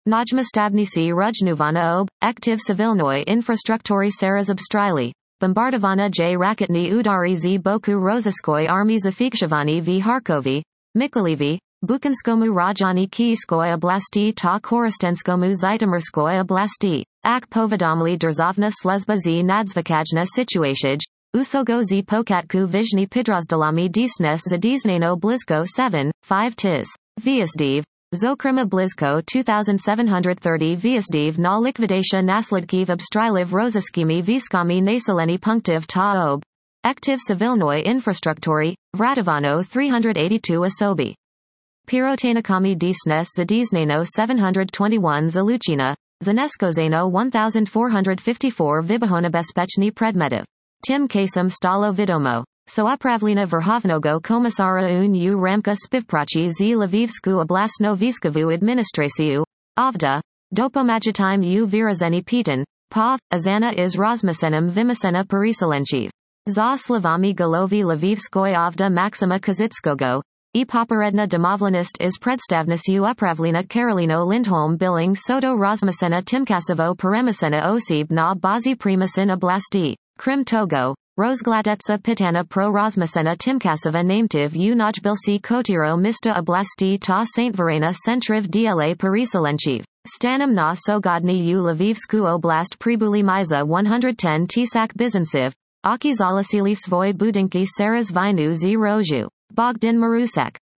Najmastabnisi Rujnuvana ob, Ektiv Civilnoi Infrastruktori Saraz Obstrili. Bombardovana J. Raketni Udari z Boku Roziskoi Army Zafikshivani v Harkovi, Mykolaivi, Bukinskomu Rajani Kiyskoy oblasti ta Korostenskomu Zhytomyrskoy oblasti, Ak Povedomli Derzovna Slezba z Nadzvikajna Situashij, Usogo z Pokatku Vizhny Pidrazdalami Disnes Zadisnano Blizko 7, 5 tis. Vyazdiv. Zokrima Blizko 2730 Vyazdiv na likvidatia Naslidkiv obstriliv Roziskimi Viskami Naseleni Punktiv ta ob. Ektiv Civilnoi Infrastruktori, Vratovano 382 Asobi. Pirotainikami Disnes Zadisnano 721 Zaluchina, Zaneskozano 1454 Vibahonabespechny Predmetiv. Tim Kasem Stalo Vidomo. Soapravlina Verhovnogo Komisara un u Ramka Spivprachi z Lvivsku Oblastno Viskovu Administrasiu, Avda, Dopomagitime u Virazeni Pitan, Pov, Azana is Rasmussenem Vimasena Periselenchiv. Za Slavami Galovi Lvivskoy Avda Maxima Kazitskogo, I Poperedna Domovlinist is Predstavnisiu Upravlina Karolino Lindholm Billing Soto Rasmussena Timkasovo Peremisena Osib na Bazi Primasin Oblasti, Krim Togo. Rozgladetsa Pitana pro Rasmussena Timkasova Nametiv u Najbilsi Kotiro Mista Oblasti ta St. Verena Centriv dla Periselenchiv. Stanim na Sogodny u Lvivsku Oblast Pribuli Miza 110 Tisak Bizansiv. Aki Zalasili Svoi Budinki Saras Vinu z Roju. Bogdan Marusek.